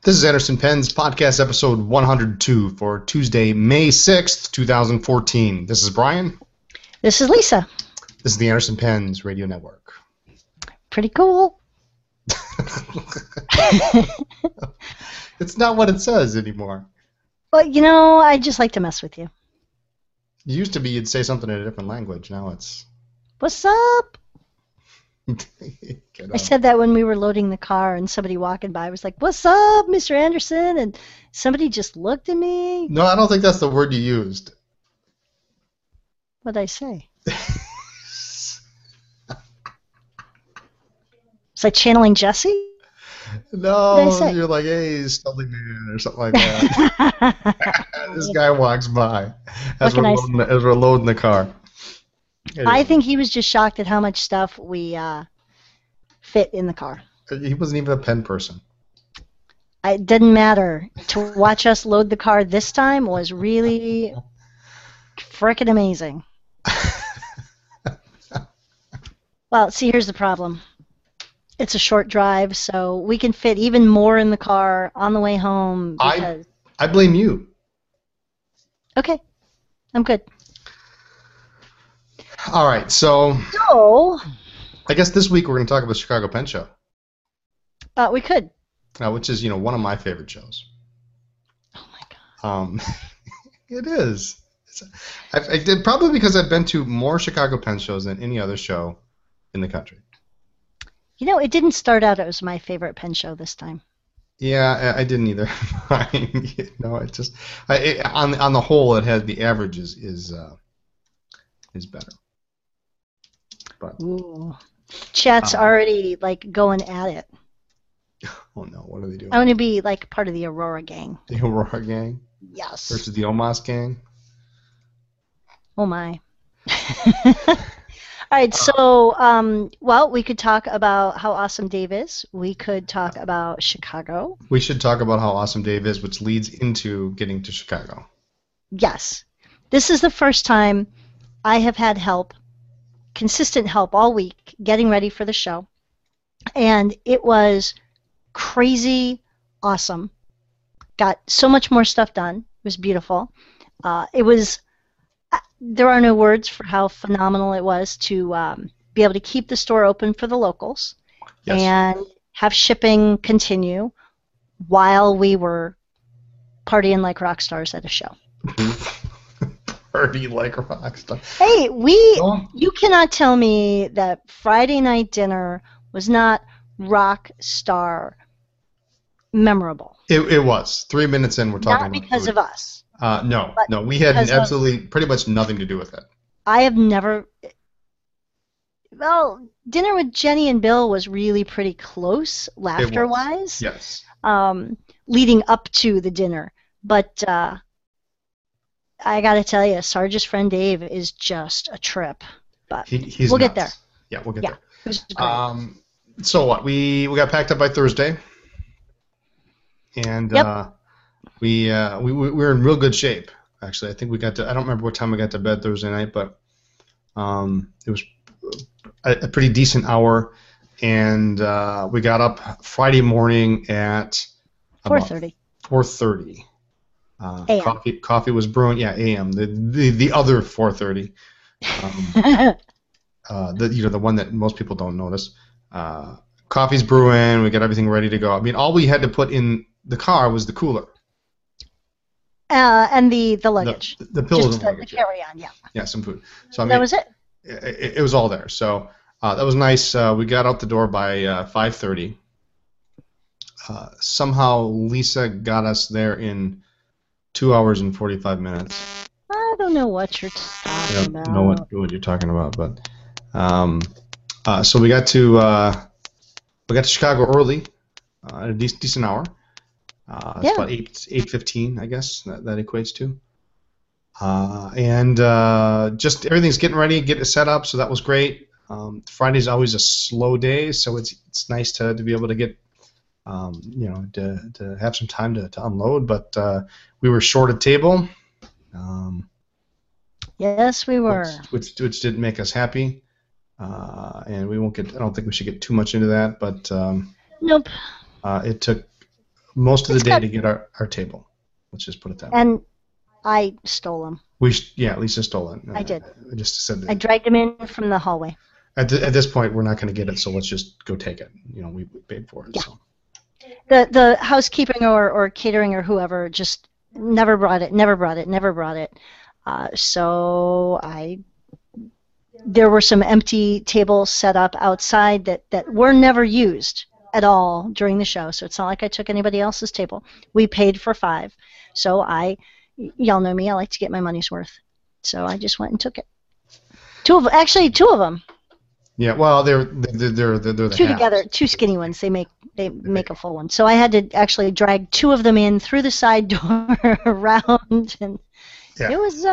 This is Anderson Penn's podcast episode 102 for Tuesday, May 6th, 2014. This is Brian. This is Lisa. This is the Anderson Penn's Radio Network. Pretty cool. It's not what it says anymore. Well, I just like to mess with you. It used to be you'd say something in a different language. Now it's... What's up? I said that when we were loading the car and somebody walking by was like, "What's up, Mr. Anderson?" And somebody just looked at me. No, I don't think that's the word you used. What'd I say? Was I channeling Jesse? No, you're like, "Hey, Stubby Man," or something like that. This guy walks by as we're loading the car. I think he was just shocked at how much stuff we fit in the car. He wasn't even a pen person. It didn't matter. To watch us load the car this time was really frickin' amazing. Well, see, here's the problem. It's a short drive, so we can fit even more in the car on the way home. Because... I blame you. Okay, I'm good. All right, so I guess this week we're going to talk about the Chicago Pen Show. We could. Which is, one of my favorite shows. Oh my God. It is. I did probably because I've been to more Chicago Pen shows than any other show in the country. It didn't start out as my favorite pen show this time. Yeah, I didn't either. It just on the whole, it had the average is better. But, ooh. Chat's already going at it. Oh no, what are they doing? I want to be part of the Aurora gang. The Aurora gang? Yes. Versus the Omos gang? Oh my. All right, so we could talk about how awesome Dave is. We could talk about Chicago. We should talk about how awesome Dave is, which leads into getting to Chicago. Yes. This is the first time I have had help, consistent help all week, getting ready for the show. And it was crazy awesome. Got so much more stuff done. It was beautiful. There are no words for how phenomenal it was to be able to keep the store open for the locals. Yes. And have shipping continue while we were partying like rock stars at a show. Party like a rock star. Hey, you cannot tell me that Friday night dinner was not rock star memorable. It was. 3 minutes in, we're talking about not because food. Of us. No, we had absolutely pretty much nothing to do with it. I have never... Well, dinner with Jenny and Bill was really pretty close, laughter-wise. Yes. Leading up to the dinner. But I got to tell you, Sarge's friend Dave is just a trip. But he's we'll nuts. Get there. Yeah, we'll get there. It was great. So what? We got packed up by Thursday. And... Yep. We were in real good shape, actually. I think we got to, I don't remember what time we got to bed Thursday night, but it was a pretty decent hour, and we got up Friday morning at 4:30. 4:30. Coffee was brewing, a.m. The other 4:30. The one that most people don't notice. Coffee's brewing. We got everything ready to go. I mean, all we had to put in the car was the cooler. And the luggage. The pillows and luggage. The carry-on, yeah. Yeah, some food. So that was it. It was all there. So that was nice. We got out the door by 5:30. Somehow Lisa got us there in 2 hours and 45 minutes. I don't know what you're talking about. I don't know what you're talking about, but so we got to Chicago early, at a decent hour. It's about 8:15, I guess that equates to. And just everything's getting ready, getting it set up, so that was great. Friday's always a slow day, so it's nice to be able to get, to have some time to unload. But we were short a table. Yes, we were. Which didn't make us happy. And we won't get. I don't think we should get too much into that, but nope. It took most of the day to get our table. Let's just put it that way. And I stole them. Lisa stole it. I did. I just said that. I dragged them in from the hallway. At this point, we're not going to get it, so let's just go take it. We paid for it. Yeah. So. The housekeeping or catering or whoever just never brought it. So there were some empty tables set up outside that were never used at all during the show. So it's not like I took anybody else's table. We paid for 5. So y'all know me, I like to get my money's worth. So I just went and took it. 2 of them. Yeah, well, they're the 2 together, 2 skinny ones. They make a full one. So I had to actually drag 2 of them in through the side door around, and it was.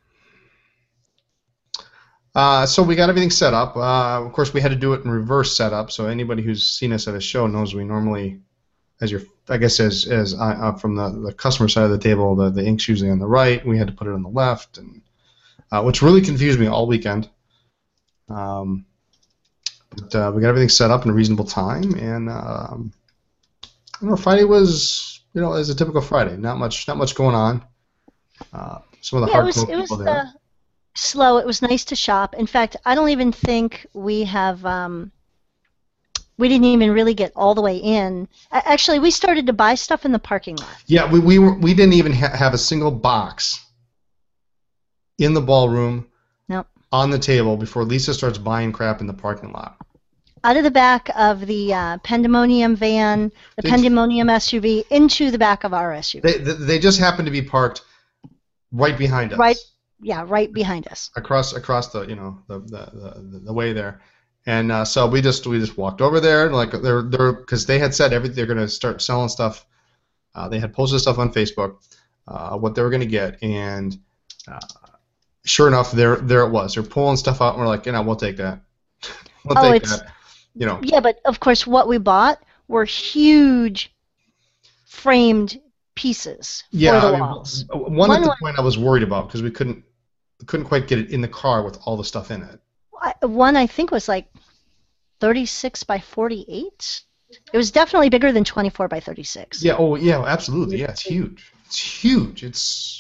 So we got everything set up. Of course, we had to do it in reverse setup. So anybody who's seen us at a show knows we normally, as from the customer side of the table, the ink's usually on the right. We had to put it on the left, and which really confused me all weekend. But we got everything set up in a reasonable time, and Friday was, as a typical Friday. Not much going on. Some of the hardcore people there. Slow. It was nice to shop. In fact, I don't even think we have. We didn't even really get all the way in. Actually, we started to buy stuff in the parking lot. Yeah, we didn't even have a single box in the ballroom. Nope. On the table before Lisa starts buying crap in the parking lot. Out of the back of the Pandemonium van, the Pandemonium SUV, into the back of our SUV. They just happened to be parked right behind us. Right behind us. Across the the way there, and so we just walked over there, like they're because they had said they're going to start selling stuff. They had posted stuff on Facebook, what they were going to get, and sure enough, there it was. They're pulling stuff out, and we're like, we'll take that. We'll take that. Yeah, but of course, what we bought were huge framed pieces for the walls. One at the point I was worried about because we couldn't quite get it in the car with all the stuff in it. One I think was like 36 by 48. It was definitely bigger than 24 by 36. Yeah. Oh, yeah. Absolutely. Yeah. It's huge. It's huge.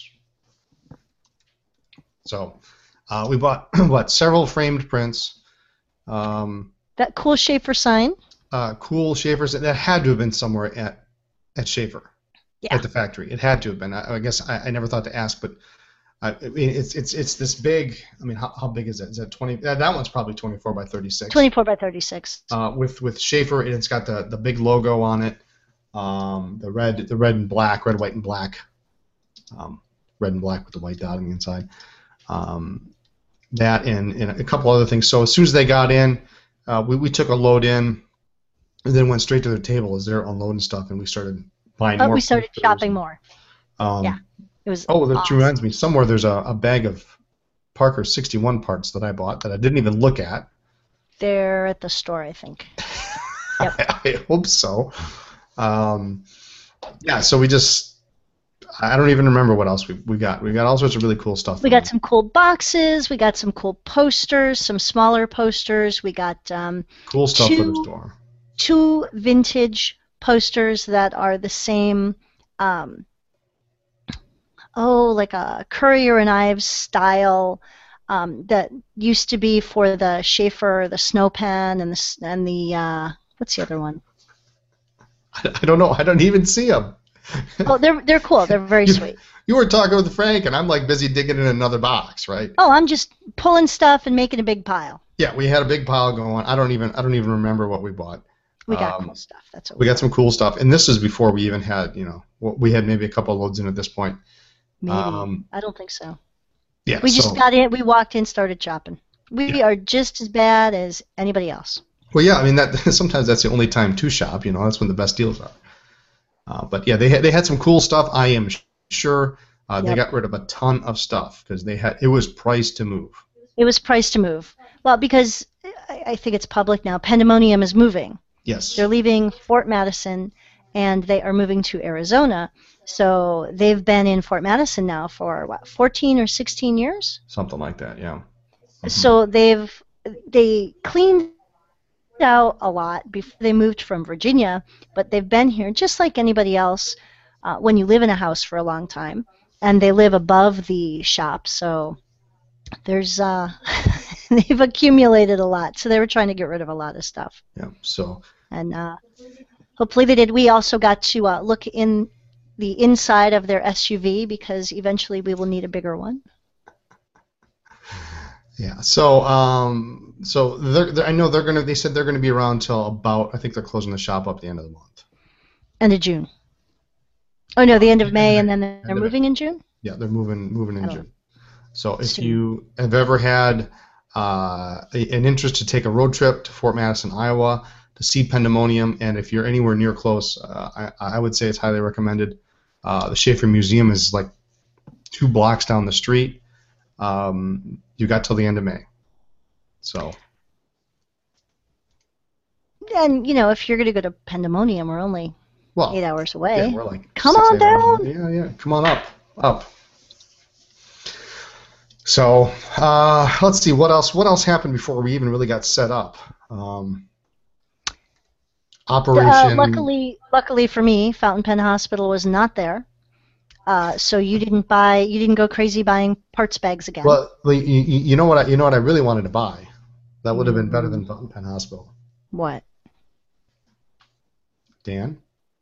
So we bought several framed prints. That cool Schaefer sign. Cool Schaefer's. That had to have been somewhere at Schaefer. Yeah. At the factory. It had to have been. I guess I never thought to ask, but it's this big. I mean, how big is it? Is that 20? That one's probably 24 by 36. 24 by 36. With Schaefer, and it's got the big logo on it. The red and black, red, white, and black. Red and black with the white dot on the inside. That and a couple other things. So as soon as they got in, we took a load in, and then went straight to their table as they're unloading stuff, and we started buying more. We started shopping more. Yeah, it was. Oh, that awesome. reminds me. Somewhere there's a bag of Parker 61 parts that I bought that I didn't even look at. They're at the store, I think. Yep. I hope so. Yeah. So I don't even remember what else we got. We got all sorts of really cool stuff. We got some cool boxes. We got some cool posters, some smaller posters. We got cool stuff for the store. 2 vintage posters that are the same, like a Currier and Ives style that used to be for the Schaefer, the Snow Pen, and the what's the other one? I don't know. I don't even see them. Oh, they're cool. They're very sweet. You were talking with Frank, and I'm like busy digging in another box, right? Oh, I'm just pulling stuff and making a big pile. Yeah, we had a big pile going. I don't even remember what we bought. We got cool stuff. That's what we got some cool stuff, and this is before we even had, we had maybe a couple of loads in at this point. Maybe. I don't think so. Yeah. We just got in. We walked in, started shopping. We are just as bad as anybody else. Well, yeah. I mean, sometimes that's the only time to shop. That's when the best deals are. But yeah, they had some cool stuff. I am sure they got rid of a ton of stuff because it was priced to move. It was priced to move. Well, because I think it's public now. Pandemonium is moving. Yes. They're leaving Fort Madison, and they are moving to Arizona. So they've been in Fort Madison now for 14 or 16 years? Something like that, yeah. So they cleaned out a lot before they moved from Virginia, but they've been here just like anybody else when you live in a house for a long time, and they live above the shop, so there's they've accumulated a lot, so they were trying to get rid of a lot of stuff. Yeah. So. And hopefully they did. We also got to look in the inside of their SUV because eventually we will need a bigger one. Yeah. So I know they said they're gonna be around till about, I think they're closing the shop up at the end of the month. End of June. Oh no, the end of May, and then they're moving in June. Yeah, they're moving in June. So if you have ever had an interest to take a road trip to Fort Madison, Iowa, to see Pandemonium, and if you're anywhere near close, I would say it's highly recommended. The Schaefer Museum is like 2 blocks down the street. You got till the end of May. So. And if you're going to go to Pandemonium, we're only 8 hours away. Yeah, we're like come on down. Yeah, come on up. So let's see what else happened before we even really got set up. Operation. Luckily for me, Fountain Pen Hospital was not there, so you didn't go crazy buying parts bags again. Well, you know what I really wanted to buy. That would have been better than Fountain Pen Hospital. What? Dan?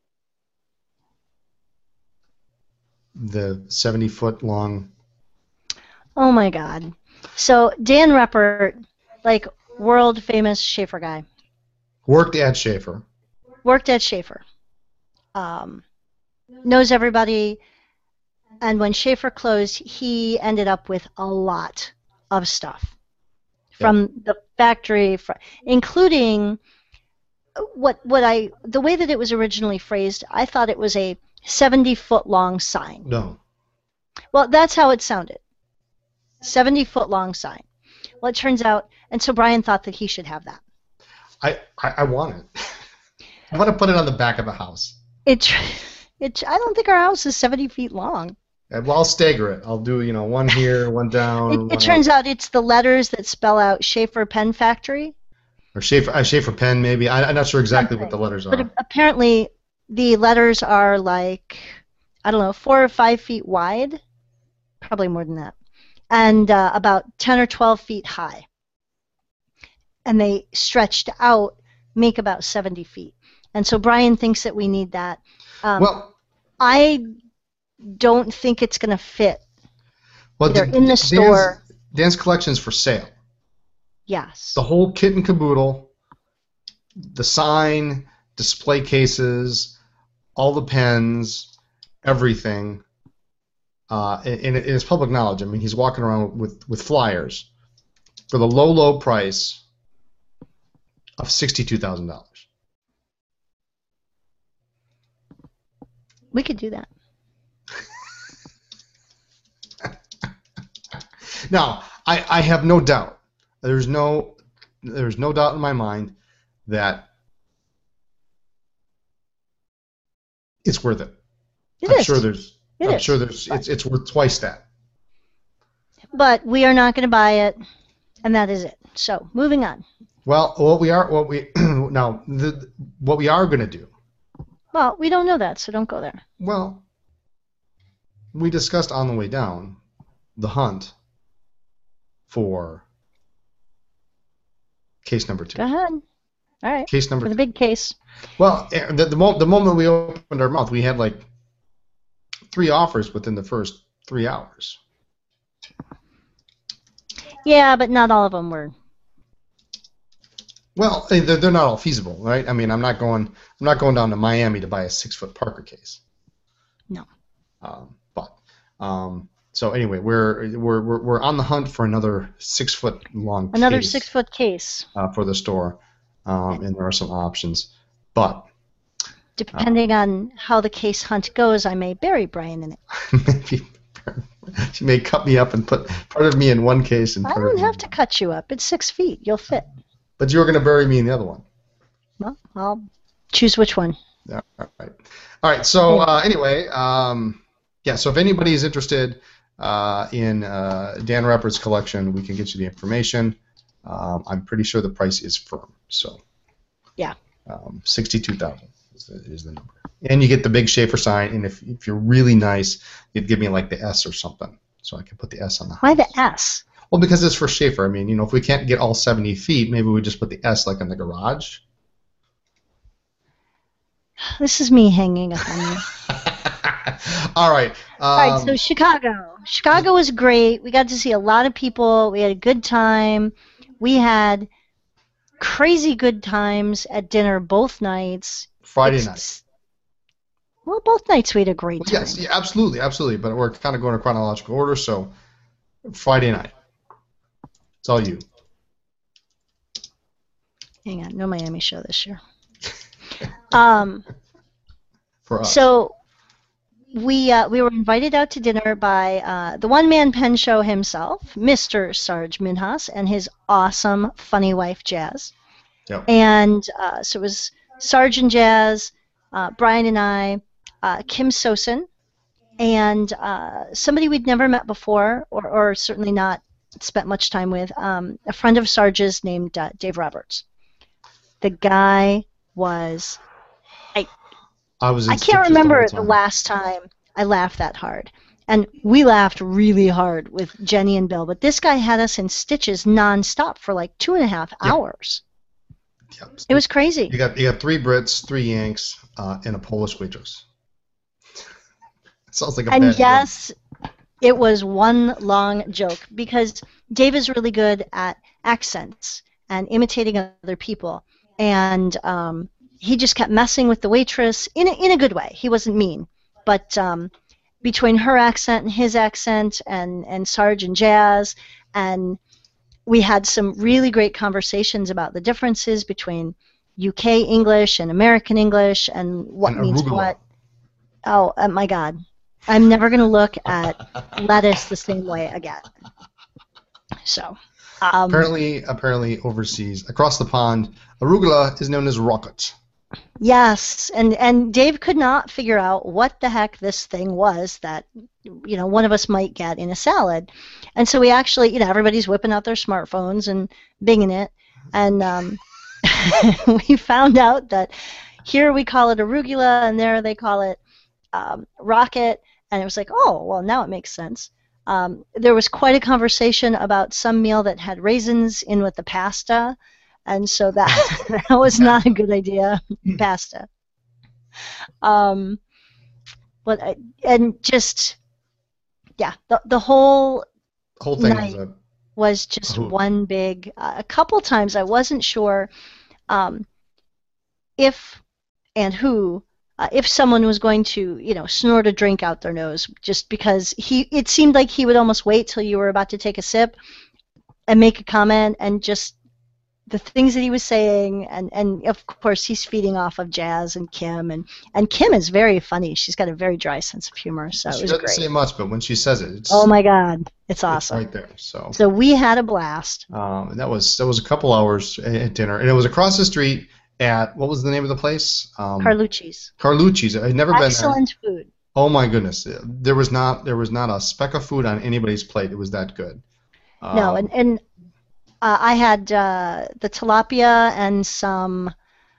The 70-foot long. Oh my God! So Dan Reppert, like world famous Schaefer guy. Worked at Schaefer. Knows everybody, and when Schaefer closed, he ended up with a lot of stuff from the factory, including the way that it was originally phrased. I thought it was a 70-foot long sign. No. Well, that's how it sounded. 70-foot long sign. Well, it turns out, and so Brian thought that he should have that. I want it. I want to put it on the back of the house. I don't think our house is 70 feet long. Well, I'll stagger it. I'll do, one here, one down. It turns out it's the letters that spell out Schaefer Pen Factory. Or Schaefer Pen, maybe. I'm not sure exactly what the letters are. But apparently the letters are like, I don't know, 4 or 5 feet wide. Probably more than that. And about 10 or 12 feet high. And they stretched out, make about 70 feet. And so Brian thinks that we need that. Well, I don't think it's going to fit. Well, they're in the store. Dan's collection is for sale. Yes. The whole kit and caboodle, the sign, display cases, all the pens, everything. And it is public knowledge. I mean, he's walking around with flyers for the low price of $62,000. We could do that. Now, I have no doubt. There's no doubt in my mind that it's worth it. I'm sure it's worth twice that. But we are not going to buy it, and that is it. So, moving on. Well, what we are going to do. Well, we don't know that, so don't go there. Well, we discussed on the way down the hunt for case number 2. Go ahead. All right. Case number 2. The big case. Well, the moment we opened our mouth, we had like 3 offers within the first 3 hours. Yeah, but not all of them were. Well, they're not all feasible, right? I mean, I'm not going down to Miami to buy a 6-foot Parker case. No. So anyway, we're on the hunt for another 6-foot long. Another 6-foot case. For the store, and there are some options, but depending on how the case hunt goes, I may bury Brian in it. Maybe she may cut me up and put part of me in one case and. I don't have to cut you up. It's 6 feet. You'll fit. But you were going to bury me in the other one. Well, I'll choose which one. Yeah. All right. So anyway, so if anybody is interested in Dan Reppert's collection, we can get you the information. I'm pretty sure the price is firm. So. Yeah. 62,000 is the number. And you get the big Schaefer sign, and if you're really nice, you'd give me like the S or something, so I can put the S on the house. Why the S? Well, because it's for Schaefer. I mean, if we can't get all 70 feet, maybe we just put the S like in the garage. This is me hanging up on you. All right. All right, so Chicago. Chicago was great. We got to see a lot of people. We had a good time. We had crazy good times at dinner both nights. Friday night. Well, both nights we had a great time. Yes, yeah, absolutely. But we're kind of going in chronological order, so Friday night. It's all you. Hang on, no Miami show this year. For us. So we were invited out to dinner by the one-man pen show himself, Mr. Sarge Minhas, and his awesome, funny wife, Jazz. Yep. And so it was Sarge and Jazz, Brian and I, Kim Sosin, and somebody we'd never met before, or certainly not spent much time with, a friend of Sarge's named Dave Roberts. The guy was... I can't remember the last time I laughed that hard. And we laughed really hard with Jenny and Bill, but this guy had us in stitches nonstop for like 2.5 hours. Yep. It was crazy. You got 3 Brits, 3 Yanks, and a Polish waitress. Sounds like a bad And yes, joke. It was one long joke because Dave is really good at accents and imitating other people. And he just kept messing with the waitress in a good way. He wasn't mean. But between her accent and his accent and Sarge and Jazz, and we had some really great conversations about the differences between UK English and American English and what and means arugula. what. Oh, my God. I'm never going to look at lettuce the same way again. So... Apparently overseas, across the pond, arugula is known as rocket. Yes, and Dave could not figure out what the heck this thing was that one of us might get in a salad, and so we actually everybody's whipping out their smartphones and binging it, and we found out that here we call it arugula and there they call it rocket, and it was like, oh well, now it makes sense. There was quite a conversation about some meal that had raisins in with the pasta, and so that was not a good idea. Pasta. The whole thing night was just one big. A couple times I wasn't sure if and who. If someone was going to, snort a drink out their nose, just because it seemed like he would almost wait till you were about to take a sip and make a comment, and just the things that he was saying, and of course he's feeding off of Jazz and Kim, and Kim is very funny. She's got a very dry sense of humor, so it was great. She doesn't say much, but when she says it, it's... Oh my God, it's awesome. It's right there, so... So we had a blast. And that was a couple hours at dinner, and it was across the street at, what was the name of the place? Carlucci's. Carlucci's. I'd never been there. Excellent food. Oh my goodness, there was not a speck of food on anybody's plate. It was that good. No, and I had the tilapia and some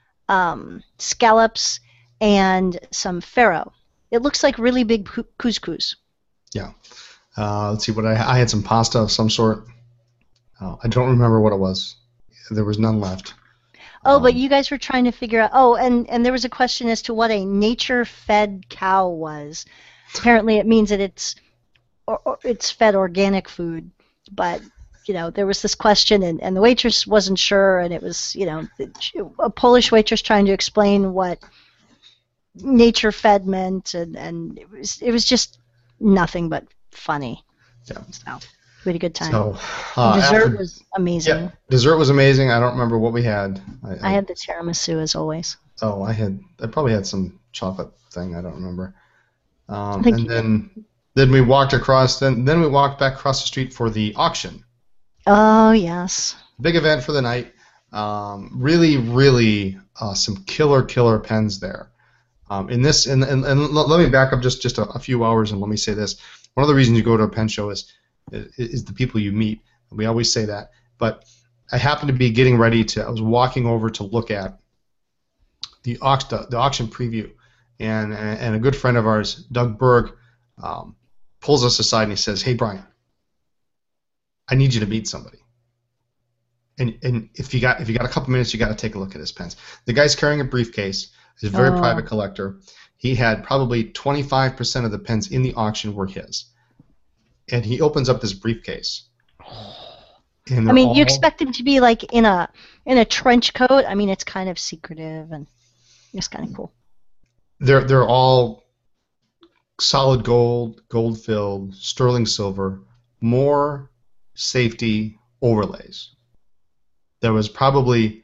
scallops and some farro. It looks like really big couscous. Yeah. Let's see what I had some pasta of some sort. I don't remember what it was. There was none left. Oh, but you guys were trying to figure out. Oh, and there was a question as to what a nature-fed cow was. Apparently, it means that it's fed organic food. But there was this question, and the waitress wasn't sure, and it was a Polish waitress trying to explain what nature-fed meant, and it was just nothing but funny. Yeah. So we had a good time. So, dessert was amazing. Yeah, dessert was amazing. I don't remember what we had. I had the tiramisu as always. Oh, I probably had some chocolate thing. I don't remember. And then we walked across. Then we walked back across the street for the auction. Oh yes. Big event for the night. Really, some killer pens there. And let me back up just a few hours and let me say this. One of the reasons you go to a pen show is the people you meet. We always say that. But I happened to be getting ready I was walking over to look at the auction preview, and a good friend of ours, Doug Berg, pulls us aside and he says, "Hey Brian, I need you to meet somebody. And if you got a couple minutes, you got to take a look at his pens." The guy's carrying a briefcase. He's a very private collector. He had probably 25% of the pens in the auction were his, and he opens up this briefcase. And I mean, you expect him to be like in a trench coat. I mean, it's kind of secretive and it's kind of cool. They're all solid gold, gold filled, sterling silver, more safety overlays. There was probably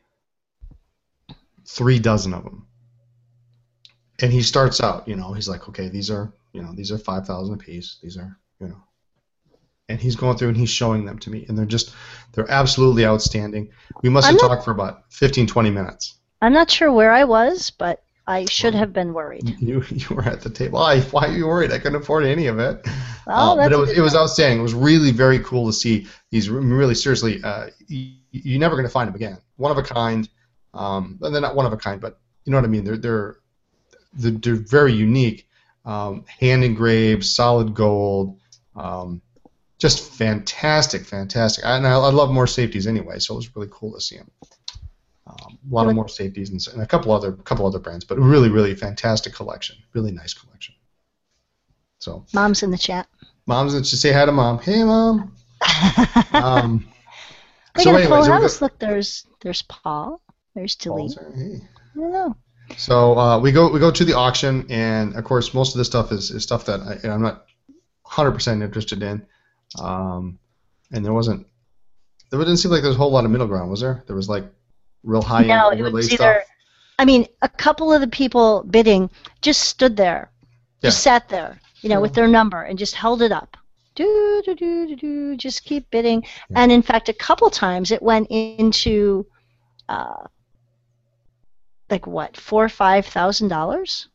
36 of them. And he starts out, he's like, okay, these are 5,000 a piece. These are, and he's going through and he's showing them to me, and they're absolutely outstanding. We must have talked for about 15, 20 minutes. I'm not sure where I was, but I should have been worried. You were at the table. Why are you worried? I couldn't afford any of it. Well, but it was outstanding. It was really very cool to see these. Really seriously, you're never going to find them again. One of a kind. And they're not one of a kind, but you know what I mean. They're very unique. Hand engraved, solid gold. Just fantastic. And I love more safeties anyway, so it was really cool to see them. A lot of more safeties and a couple other brands, but really, really fantastic collection. Really nice collection. So. Mom's in the chat. Say hi to Mom. Hey, Mom. We got a full house. Look, there's Paul. There's Tilly. Hey. I don't know. So we go to the auction, and of course, most of this stuff is stuff that I'm not 100% interested in. And there didn't seem like there was a whole lot of middle ground, was there? There was like real high-end overlay stuff. I mean, a couple of the people bidding just stood there, just sat there, with their number and just held it up. Just keep bidding. Yeah. And in fact, a couple times it went into like what, $4,000 or $5,000?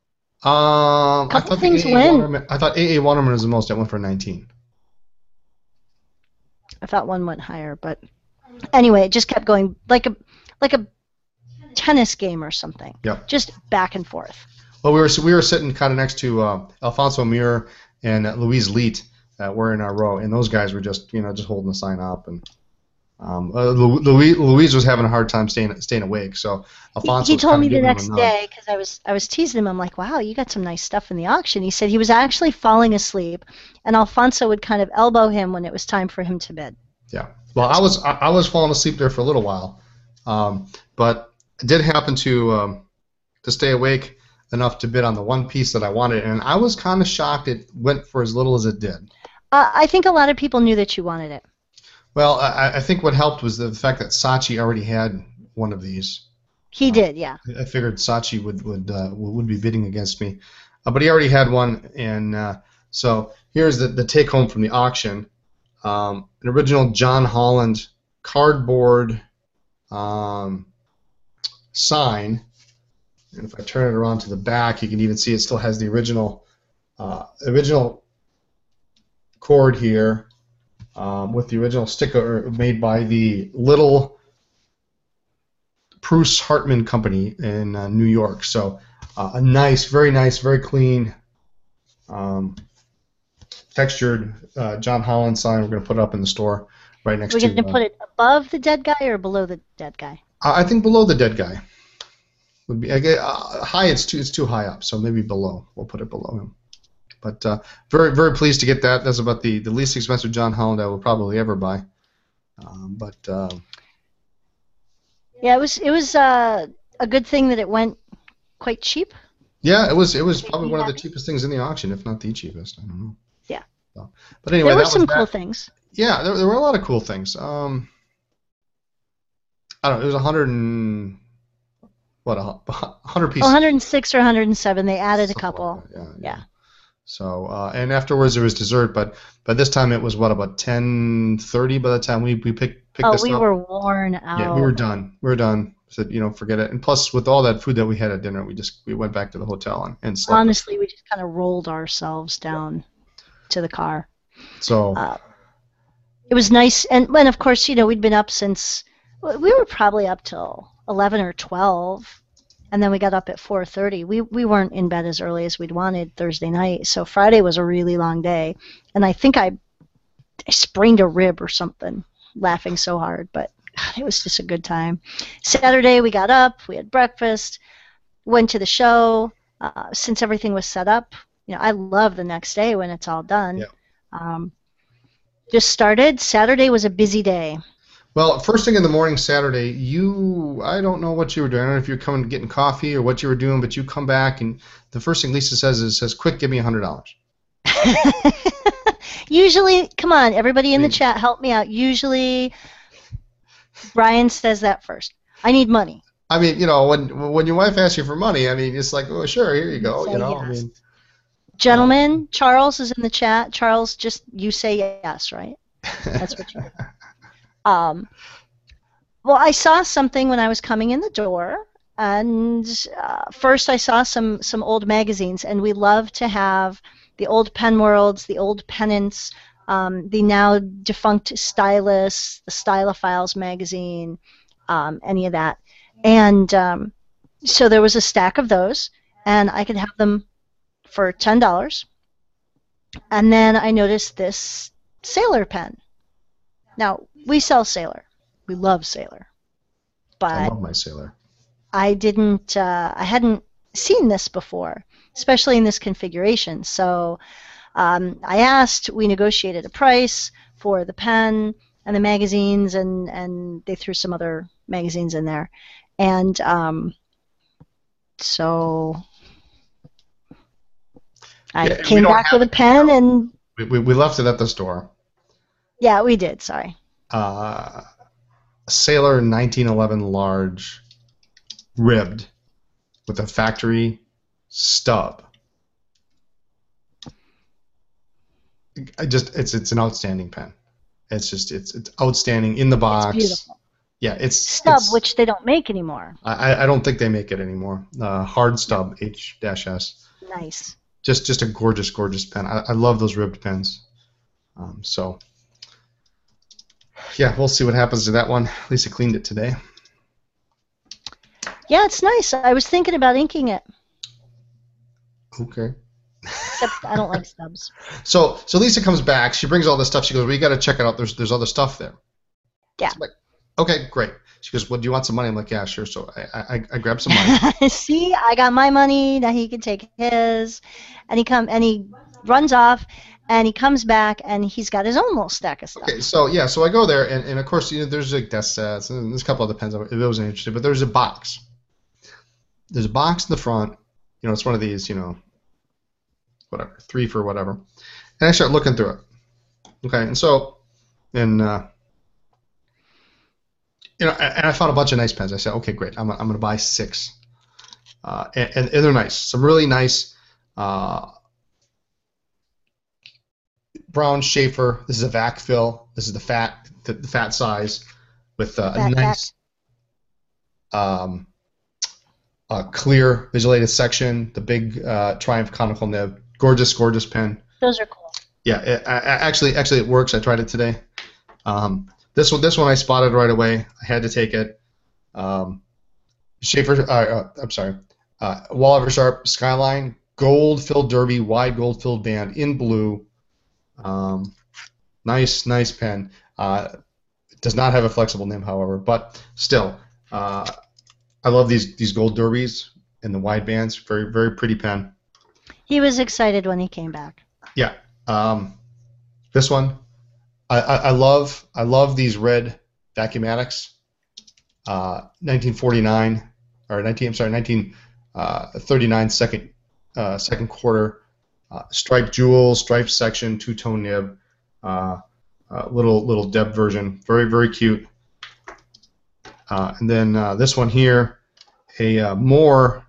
I thought things went. I thought AA Waterman was the most. That went for 19. I thought one went higher, but anyway, it just kept going like a tennis game or something. Yep. Just back and forth. Well, we were sitting kind of next to Alfonso Mir and Louise Leet. Were in our row, and those guys were just holding the sign up, and Louise was having a hard time staying awake. So Alfonso. He told me the next day, because I was teasing him. I'm like, wow, you got some nice stuff in the auction. He said he was actually falling asleep, and Alfonso would kind of elbow him when it was time for him to bid. Yeah. Well, I was falling asleep there for a little while, but I did happen to stay awake enough to bid on the one piece that I wanted, and I was kind of shocked it went for as little as it did. I think a lot of people knew that you wanted it. Well, I think what helped was the fact that Saatchi already had one of these. He did, yeah. I figured Saatchi would be bidding against me, but he already had one, and so here's the take home from the auction: an original John Holland cardboard sign, and if I turn it around to the back, you can even see it still has the original cord here. With the original sticker made by the Little Pruss Hartman Company in New York. So a nice, very clean, textured John Holland sign. We're going to put it up in the store right next to. We're going to put it above the dead guy or below the dead guy? I think below the dead guy would be. High, it's too high up, so maybe below. We'll put it below him. But very, very pleased to get that. That's about the least expensive John Holland I will probably ever buy. Yeah, it was a good thing that it went quite cheap. Yeah, it was probably one of the cheapest things in the auction, if not the cheapest. I don't know. Yeah. So, but anyway, there were some cool things. Yeah, there were a lot of cool things. I don't know. It was 100 pieces. 106 or 107. They added a couple. Like yeah. So and afterwards there was dessert, but by this time it was about 10:30 by the time we picked this up. Oh, we were worn out. Yeah, we were done. Said forget it. And plus with all that food that we had at dinner, we went back to the hotel and slept. Honestly, we just kind of rolled ourselves down to the car. So it was nice, and of course we'd been up since we were probably up till 11 or 12. and then we got up at 4:30. We weren't in bed as early as we'd wanted Thursday night, so Friday was a really long day, and I think I sprained a rib or something laughing so hard, but it was just a good time. Saturday we got up, we had breakfast, went to the show. Since everything was set up, I love the next day when it's all done. Yeah. Just started. Saturday was a busy day. Well, first thing in the morning Saturday, I don't know what you were doing. I don't know if you were coming getting coffee or what you were doing, but you come back and the first thing Lisa says, quick, give me $100. Usually, come on, everybody in the chat, help me out. Usually, Brian says that first. I need money. I mean, when your wife asks you for money, I mean, it's like, oh, sure, here you go. Yes. I mean, gentlemen, Charles is in the chat. Charles, just you say yes, right? That's what you. Well, I saw something when I was coming in the door, and first I saw some old magazines, and we love to have the old Pen Worlds, the old Pennants, the now defunct Stylus, the Stylophiles magazine, any of that. And so there was a stack of those, and I could have them for $10. And then I noticed this Sailor pen. Now, we sell Sailor. We love Sailor. But I love my Sailor. I hadn't seen this before, especially in this configuration. So I asked, we negotiated a price for the pen and the magazines, and they threw some other magazines in there. And so I came back with a pen, and we left it at the store. Yeah, we did. Sorry. Sailor 1911 large, ribbed, with a factory stub. It's an outstanding pen. It's outstanding in the box. It's beautiful. Yeah, it's stub, which they don't make anymore. I don't think they make it anymore. Hard stub H-S. Nice. Just a gorgeous pen. I love those ribbed pens. So yeah, we'll see what happens to that one. Lisa cleaned it today. Yeah, it's nice. I was thinking about inking it. Okay. Except I don't like stubs. So Lisa comes back. She brings all this stuff. She goes, "Well, you got to check it out. There's other stuff there." Yeah. So I'm like, okay, great. She goes, "Well, do you want some money?" I'm like, "Yeah, sure." So I grabbed some money. See, I got my money. Now he can take his, and he runs off, and he comes back, and he's got his own little stack of stuff. Okay, so I go there, and of course, there's like desk sets, and there's a couple other pens I wasn't interested, but there's a box. There's a box in the front. It's one of these, whatever, 3 for whatever. And I start looking through it. Okay, and I found a bunch of nice pens. I said, okay, great. I'm going to buy 6, and they're nice. Some really nice brown Schaefer. This is a vac fill. This is the fat size with a nice clear visualated section. The big Triumph conical nib. Gorgeous pen. Those are cool. Yeah, actually it works. I tried it today. This one I spotted right away. I had to take it. Schaefer. I'm sorry. Wall Eversharp Skyline gold filled derby, wide gold filled band in blue. Nice pen. It does not have a flexible nib, however, but still, I love these gold derbies and the wide bands. Very, very pretty pen. He was excited when he came back. Yeah. This one, I love these red Vacuumatics. 1949 or 1939 second quarter. Striped jewel, striped section, 2-tone nib, little Deb version, very, very cute. And then this one here, a Moore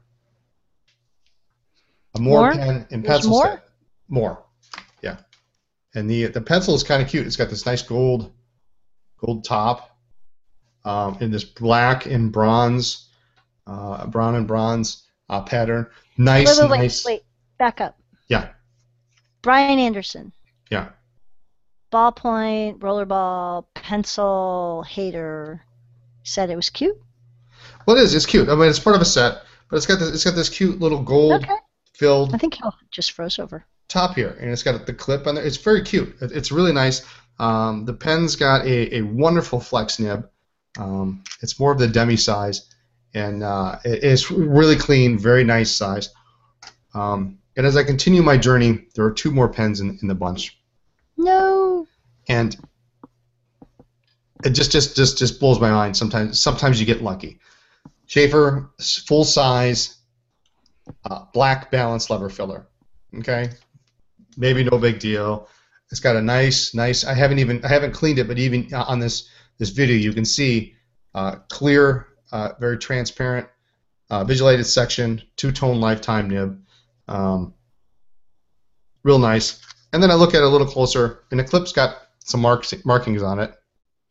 pen and pencil set. Moore, yeah. And the pencil is kind of cute. It's got this nice gold top, in this black and bronze, brown and bronze pattern. Nice. Wait, back up. Yeah. Brian Anderson. Yeah. Ballpoint, rollerball, pencil hater said it was cute. Well, it is. It's cute. I mean, it's part of a set, but it's got this cute little gold Okay. filled I think he'll just froze over. top here, and it's got the clip on there. It's very cute. It's really nice. The pen's got a wonderful flex nib. It's more of the demi size, and it's really clean, very nice size. And as I continue my journey, there are 2 more pens in the bunch, No. and it just blows my mind. Sometimes you get lucky. Schaefer, full size, black balanced lever filler. Okay, maybe no big deal. It's got a nice. I haven't cleaned it, but even on this video, you can see clear, very transparent, visualized section, 2-tone lifetime nib, real nice. And then I look at it a little closer, and the clip's got some markings on it.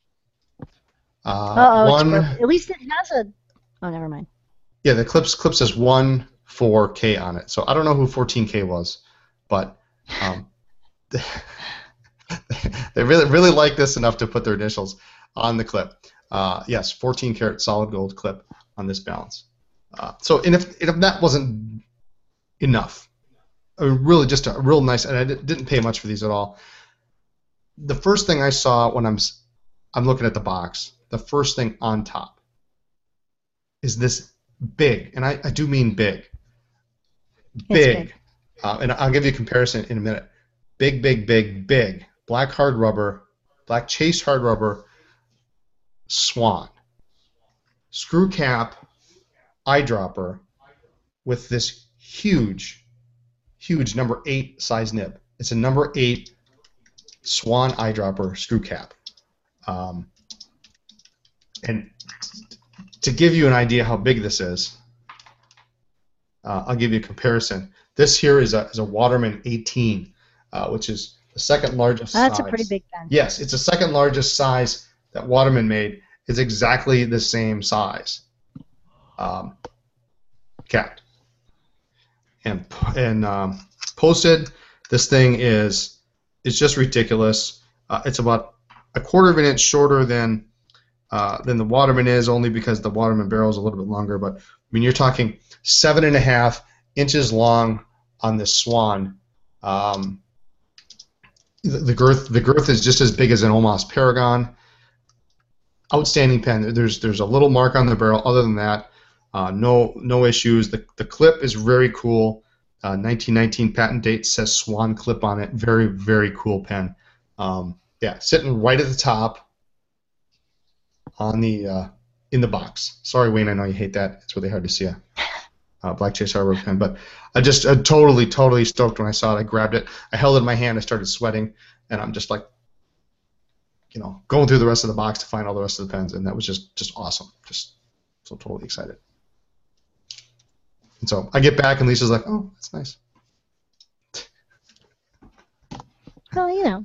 At least it has a. Oh, never mind. Yeah, the clip says 14K on it. So I don't know who 14K was, but they really like this enough to put their initials on the clip. Yes, 14 karat solid gold clip on this balance. So and if that wasn't enough, really just a real nice, and I didn't pay much for these at all. The first thing I saw when I'm looking at the box, the first thing on top is this big, and I do mean big. Big. And I'll give you a comparison in a minute. Big. Black hard rubber, black chase hard rubber, Swan. Screw cap, eyedropper with this huge number 8 size nib. It's a number 8 Swan eyedropper screw cap. And to give you an idea how big this is, I'll give you a comparison. This here is a Waterman 18, which is the second largest size. That's a pretty big pen. Yes, it's the second largest size that Waterman made. It's exactly the same size. Capped. And posted, this thing is just ridiculous. It's about a quarter of an inch shorter than the Waterman is, only because the Waterman barrel is a little bit longer. But I mean, you're talking 7.5 inches long on this Swan. The girth is just as big as an Omas Paragon. Outstanding pen. There's a little mark on the barrel. Other than that, no issues. The clip is very cool. 1919 patent date, says Swan clip on it. Very cool pen. Yeah, sitting right at the top on the in the box. Sorry, Wayne, I know you hate that. It's really hard to see a black chase hard rubber pen, but I totally stoked when I saw it. I grabbed it, I held it in my hand, I started sweating, and I'm just like, going through the rest of the box to find all the rest of the pens, and that was just awesome. Just so totally excited. And so I get back, and Lisa's like, "Oh, that's nice." Well,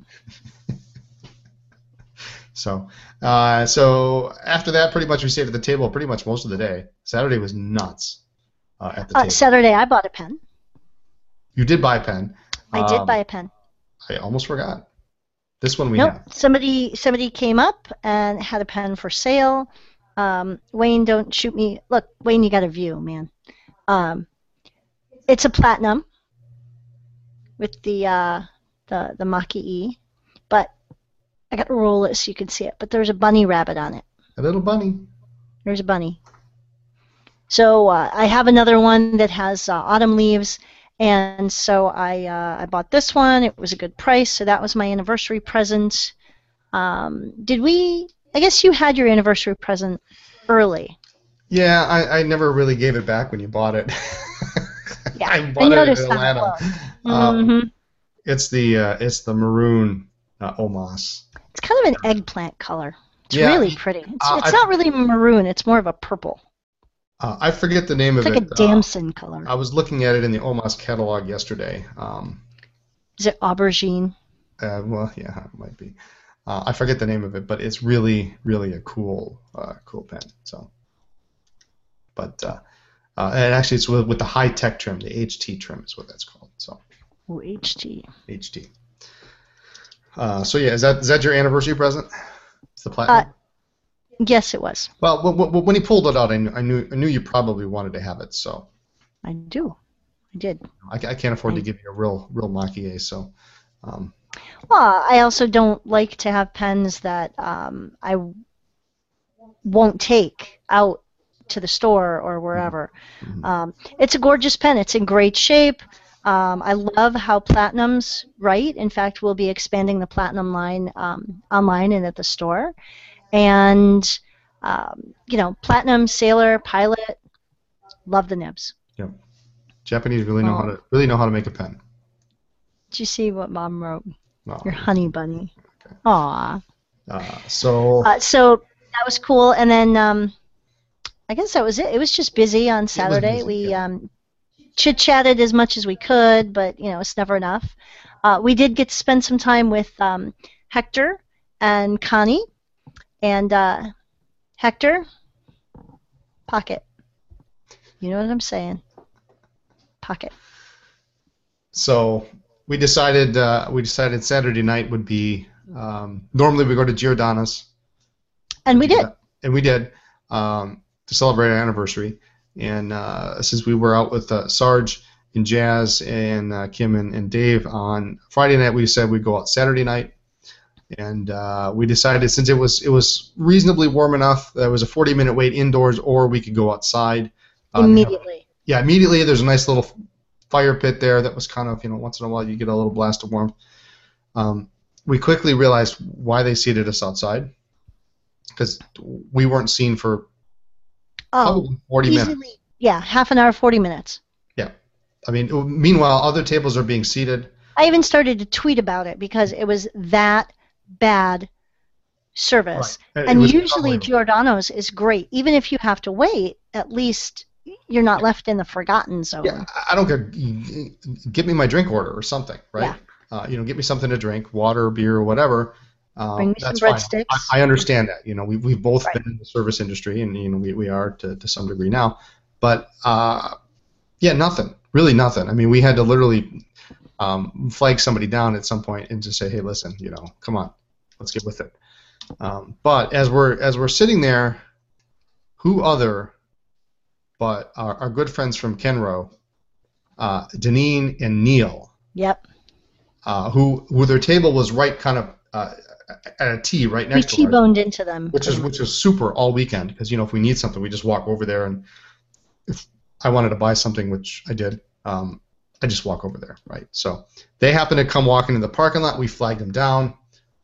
So after that, pretty much we stayed at the table pretty much most of the day. Saturday was nuts at the table. Saturday I bought a pen. You did buy a pen. I did buy a pen. I almost forgot. This one we Nope. have. Somebody came up and had a pen for sale. Wayne, don't shoot me. Look, Wayne, you got a view, man. It's a platinum with the Mach-E, but I got to roll it so you can see it. But there's a bunny rabbit on it. A little bunny. There's a bunny. So I have another one that has autumn leaves, and so I bought this one. It was a good price, so that was my anniversary present. Did we? I guess you had your anniversary present early. Yeah, I never really gave it back when you bought it. Yeah, I bought it in Atlanta. Mm-hmm. It's the maroon Omas. It's kind of an eggplant color. It's really pretty. It's not really maroon. It's more of a purple. I forget the name of it. It's like a damson color. I was looking at it in the Omas catalog yesterday. Is it aubergine? Well, yeah, it might be. I forget the name of it, but it's really a cool pen. So, but and actually, it's with the high tech trim, the HT trim is what that's called. So. Oh, HT. HT. So yeah, is that your anniversary present? It's the platinum. Yes, it was. Well, when he pulled it out, I knew you probably wanted to have it. So I do. I did. I can't afford to give you a real maki-e. So. Well, I also don't like to have pens that I won't take out to the store or wherever. Mm-hmm. It's a gorgeous pen. It's in great shape. I love how Platinum's write. In fact, we'll be expanding the Platinum line online and at the store. And, Platinum, Sailor, Pilot, love the nibs. Yep. Japanese really know how to make a pen. Did you see what Mom wrote? No. Your honey bunny. Okay. Aw. So that was cool. And then I guess that was it. It was just busy on Saturday. We chit-chatted as much as we could, but, it's never enough. We did get to spend some time with Hector and Connie. And Hector, pocket. You know what I'm saying? Pocket. So we decided Saturday night would be normally we go to Giordano's. And we did. And we did to celebrate our anniversary. And since we were out with Sarge and Jazz and Kim and Dave on Friday night, we said we'd go out Saturday night. And we decided since it was reasonably warm enough, there was a 40-minute wait indoors, or we could go outside. Immediately. Immediately. There's a nice little fire pit there that was kind of, once in a while you get a little blast of warmth. We quickly realized why they seated us outside, because we weren't seen for probably 40 minutes. Yeah, half an hour, 40 minutes. Yeah. I mean, meanwhile, other tables are being seated. I even started to tweet about it because it was that bad service. Right. And usually Giordano's is great. Even if you have to wait, at least you're not left in the forgotten zone. Yeah, I don't care. Get me my drink order or something, right? Yeah. Get me something to drink, water, beer, or whatever. Bring me that's some fine. breadsticks. I understand that. We've both Right. been in the service industry, and we are to some degree now. But nothing. Really nothing. I mean, we had to literally flag somebody down at some point and just say, hey, listen, come on, let's get with it. But as we're sitting there, who other but our good friends from Kenro, Deneen and Neil. Yep. Who their table was right kind of at a T right next to ours. We T-boned into them. Which is super all weekend, because if we need something, we just walk over there, and if I wanted to buy something, which I did, I just walk over there, right? So they happened to come walking in the parking lot. We flagged them down.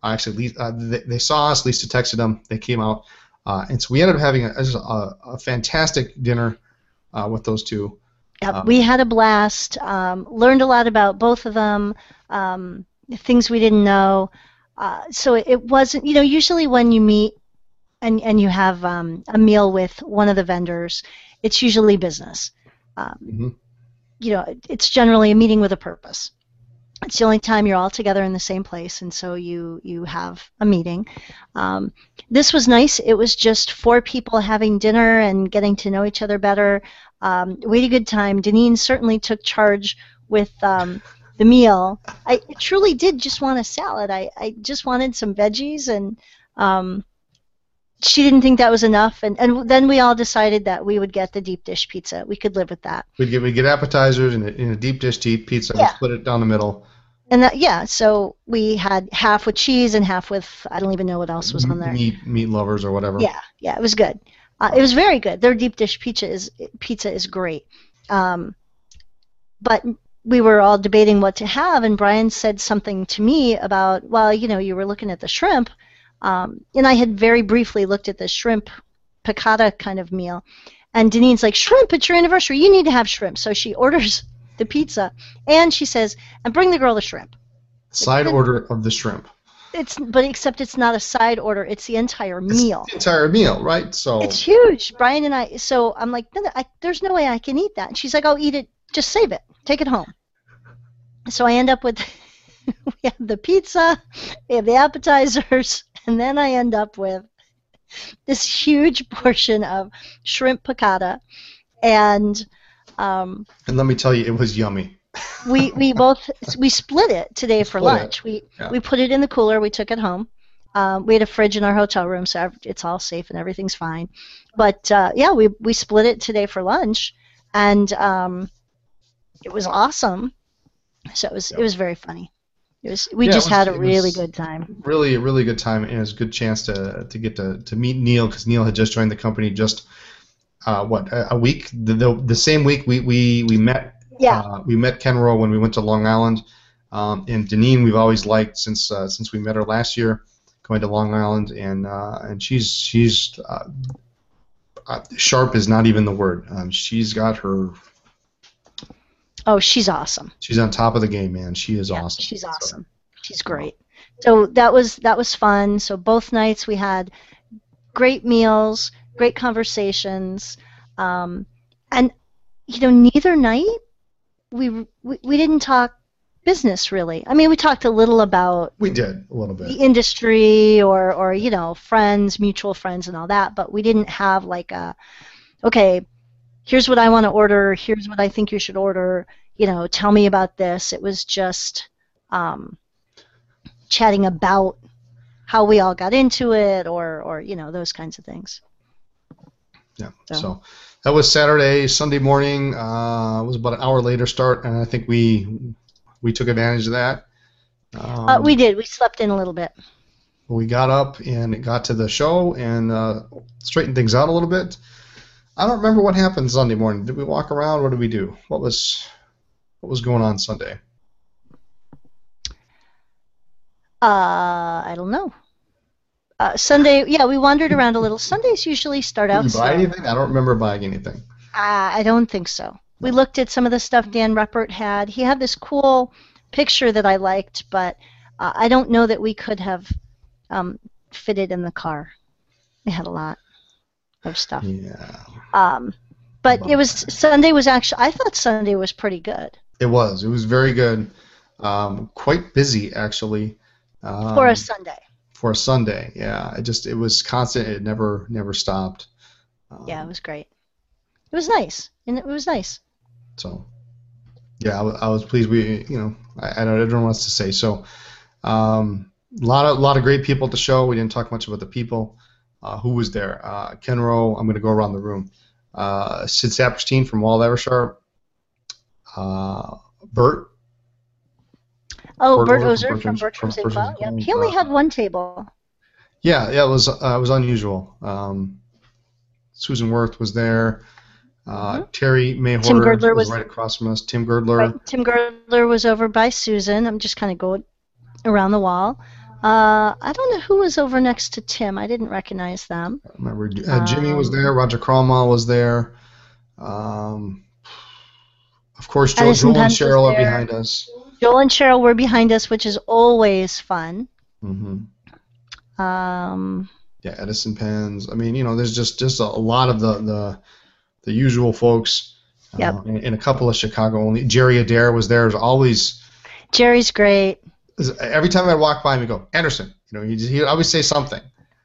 They saw us. Lisa texted them. They came out, and so we ended up having a fantastic dinner with those two. Yep, we had a blast. Learned a lot about both of them. Things we didn't know. So it wasn't. Usually when you meet and you have a meal with one of the vendors, it's usually business. It's generally a meeting with a purpose. It's the only time you're all together in the same place, and so you have a meeting. This was nice. It was just 4 people having dinner and getting to know each other better. We had a good time. Deneen certainly took charge with the meal. I truly did just want a salad. I just wanted some veggies, and she didn't think that was enough. And then we all decided that we would get the deep dish pizza. We could live with that. We'd get appetizers and a deep dish pizza. Yeah. We split it down the middle. And so we had half with cheese and half with, I don't even know what else was on there. Meat lovers or whatever. Yeah, it was good. It was very good. Their deep dish pizza is great. But we were all debating what to have, and Brian said something to me about, well, you were looking at the shrimp, and I had very briefly looked at the shrimp piccata kind of meal, and Deneen's like, shrimp, it's your anniversary, you need to have shrimp. So she orders the pizza, and she says, and bring the girl the shrimp. Side order of the shrimp. Except it's not a side order, it's the entire meal. It's the entire meal, right? So it's huge. Brian and I, so I'm like, there's no way I can eat that. And she's like, oh, eat it, just save it, take it home. So I end up with, we have the pizza, we have the appetizers, and then I end up with this huge portion of shrimp piccata, and let me tell you, it was yummy. we split it today for lunch. We put it in the cooler. We took it home. We had a fridge in our hotel room, so it's all safe and everything's fine. But yeah, we split it today for lunch, and it was awesome. So it was very funny. We just had a really good time. Really, a really good time, and it was a good chance to get to meet Neil, because Neil had just joined the company just a week. The same week we met. Yeah. We met Ken Rowe when we went to Long Island, and Deneen we've always liked since we met her last year, going to Long Island, and she's sharp is not even the word. She's got her. Oh, she's awesome. She's on top of the game, man. She is awesome. She's awesome. So, she's great. So that was fun. So both nights we had great meals, great conversations, and neither night we didn't talk business really. I mean, we talked a little about we did a little bit the industry or friends, mutual friends, and all that, but we didn't have like okay, here's what I want to order, here's what I think you should order, tell me about this. It was just chatting about how we all got into it or those kinds of things. Yeah, so that was Saturday. Sunday morning was about an hour later start, and I think we took advantage of that. We did. We slept in a little bit. We got up and got to the show and straightened things out a little bit. I don't remember what happened Sunday morning. Did we walk around? What did we do? What was going on Sunday? I don't know. Sunday, yeah, we wandered around a little. Sundays usually start out. Did you buy anything? I don't remember buying anything. I don't think so. We looked at some of the stuff Dan Ruppert had. He had this cool picture that I liked, but I don't know that we could have fitted in the car. We had a lot of stuff. Yeah. But Sunday was actually, I thought Sunday was pretty good. It was very good. Quite busy actually. For a Sunday. For a Sunday, yeah. It was constant. It never stopped. Yeah, it was great. It was nice, and it was nice. So, yeah, I was pleased. I don't know what else to say. So, lot of great people at the show. We didn't talk much about the people. Who was there? Ken Rowe. I'm going to go around the room. Sid Saperstein from Wald Eversharp. Bert. Oh, Bert Ozer from Bertram's Info. Yep. He only had one table. Yeah, it was unusual. Susan Worth was there. Terry Mayhorter was right across from us. Tim Girdler. Right. Tim Girdler was over by Susan. I'm just kind of going around the wall. I don't know who was over next to Tim. I didn't recognize them. I remember Jimmy was there. Roger Cromwell was there. Of course, Joel and Cheryl are behind us. Joel and Cheryl were behind us, which is always fun. Mm-hmm. Yeah, Edison Pens. I mean, there's just a lot of the usual folks. Yep. And a couple of Chicago only. Jerry Adair was there as always. Jerry's great. Every time I walk by him, we go, Anderson. He'd always say something.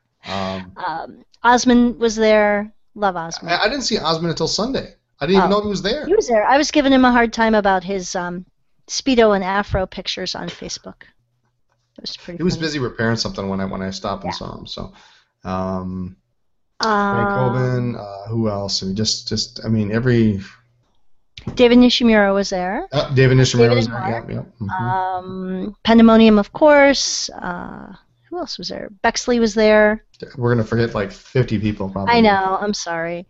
Osmond was there. Love Osmond. I didn't see Osmond until Sunday. I didn't even know he was there. He was there. I was giving him a hard time about his Speedo and Afro pictures on Facebook. That was pretty. He was busy repairing something when I stopped and saw him. So, Frank Coben. Who else? I mean, every. David Nishimura was there. David Nishimura was there. Yeah. Mm-hmm. Pandemonium, of course. Who else was there? Bexley was there. We're gonna forget like 50 people probably. I know. I'm sorry.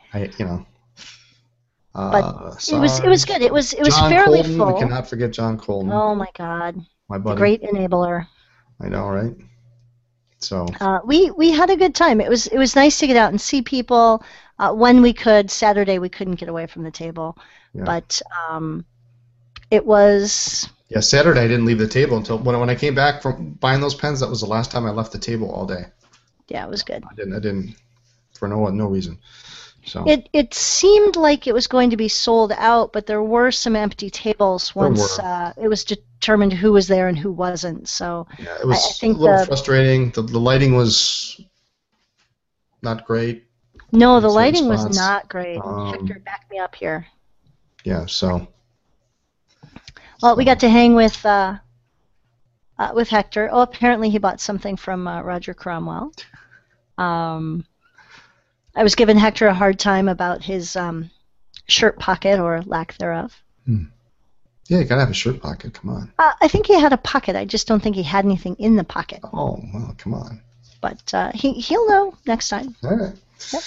But Sarge, it was good. It was John fairly Colton, full. We cannot forget John Colton. Oh my God. My buddy. The great enabler. I know, right? So. We had a good time. It was nice to get out and see people when we could. Saturday we couldn't get away from the table, but it was. Yeah, Saturday I didn't leave the table until when I came back from buying those pens. That was the last time I left the table all day. Yeah, it was good. I didn't for no reason. So. It seemed like it was going to be sold out, but there were some empty tables once it was determined who was there and who wasn't. So yeah, it was I think a little frustrating. The lighting was not great. No, the lighting was not great. Hector, back me up here. Yeah, so. Well, we got to hang with with Hector. Oh, apparently he bought something from Roger Cromwell. I was giving Hector a hard time about his shirt pocket or lack thereof. Yeah, you gotta have a shirt pocket. Come on. I think he had a pocket. I just don't think he had anything in the pocket. Oh, well, come on. But he'll know next time. All right.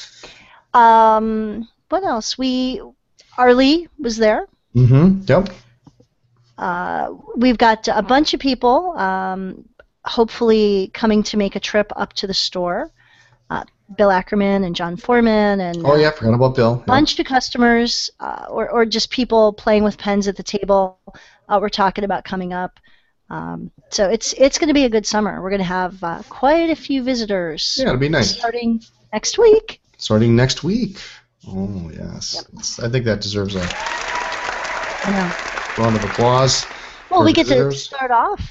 Yep. What else? Arlie was there. Mm-hmm. Yep. We've got a bunch of people hopefully coming to make a trip up to the store. Bill Ackerman and John Foreman and oh yeah, forgot about Bill. A bunch of customers or just people playing with pens at the table. We're talking about coming up. So it's going to be a good summer. We're going to have quite a few visitors. Yeah, it'll be nice. Starting next week. Starting next week. Oh yes. Yep. I think that deserves a round of applause. Well, we get to start off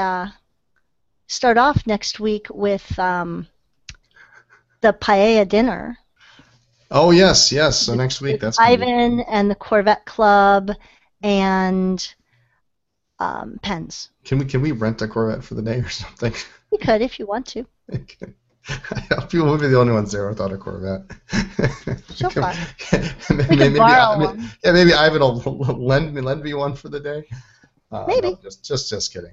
next week with the paella dinner. Oh yes. So next week that's Ivan and the Corvette Club and pens. Can we rent a Corvette for the day or something? You could if you want to. Okay. People will be the only ones there without a Corvette. So far. maybe Ivan will lend me one for the day. Maybe. No, just kidding.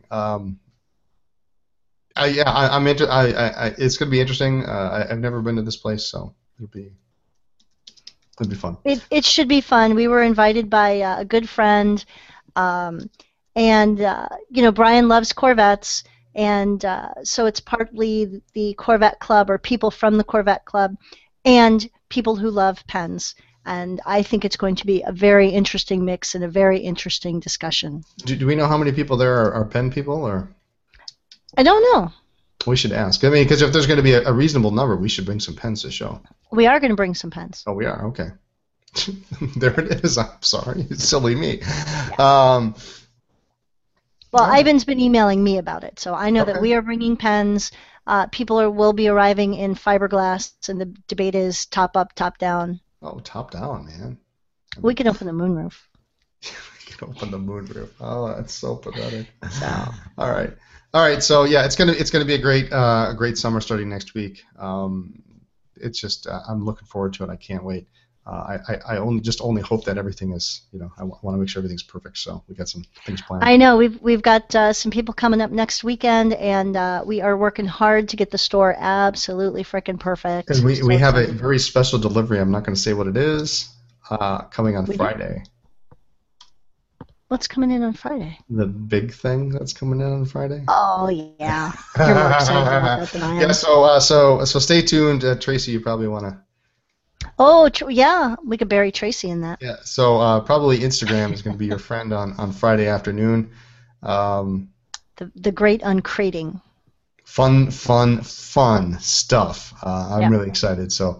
It's going to be interesting. I've never been to this place, so it'll be fun. It should be fun. We were invited by a good friend, and Brian loves Corvettes, and so it's partly the Corvette Club or people from the Corvette Club, and people who love pens. And I think it's going to be a very interesting mix and a very interesting discussion. Do we know how many people there are pen people, or? I don't know. We should ask. I mean, because if there's going to be a reasonable number, we should bring some pens to show. We are going to bring some pens. Oh, we are? Okay. There it is. I'm sorry. Silly me. Well, Ivan's been emailing me about it, so I know that we are bringing pens. People will be arriving in fiberglass, and the debate is top up, top down. Oh, top down, man. We can open the moonroof. We can open the moonroof. Oh, that's so pathetic. So. All right. So yeah, it's gonna be a great summer starting next week. It's just I'm looking forward to it. I can't wait. I only hope that everything is, I want to make sure everything's perfect. So we got some things planned. I know we've got some people coming up next weekend, and we are working hard to get the store absolutely freaking perfect. And we have a very special delivery. I'm not going to say what it is. Coming on Friday. What's coming in on Friday? The big thing that's coming in on Friday. Oh yeah, you're more excited about that than I am. Yeah, so stay tuned, Tracy. You probably want to. Oh yeah, we could bury Tracy in that. Yeah, so probably Instagram is going to be your friend on Friday afternoon. The great uncrating. Fun stuff. I'm really excited. So